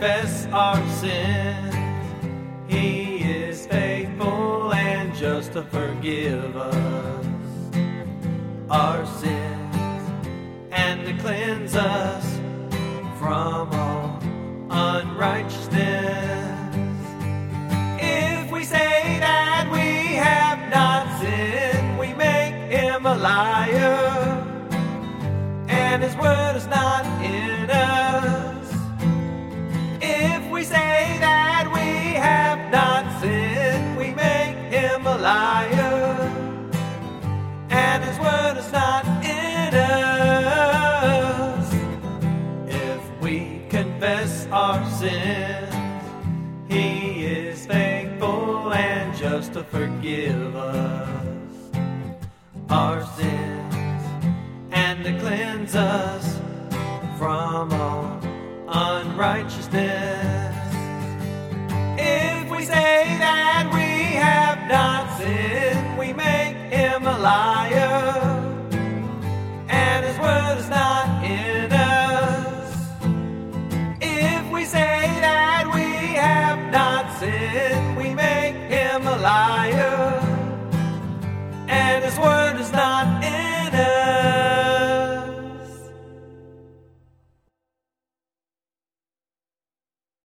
confess our sins, He is faithful and just to forgive us our sins and to cleanse us from all unrighteousness. If we say that we have not sinned, we make Him a liar, and His word is not in us. If we say that we have not sinned, we make Him a liar, and His word is not in us. If we confess our sins, He is faithful and just to forgive us our sins and to cleanse us from all unrighteousness. If we say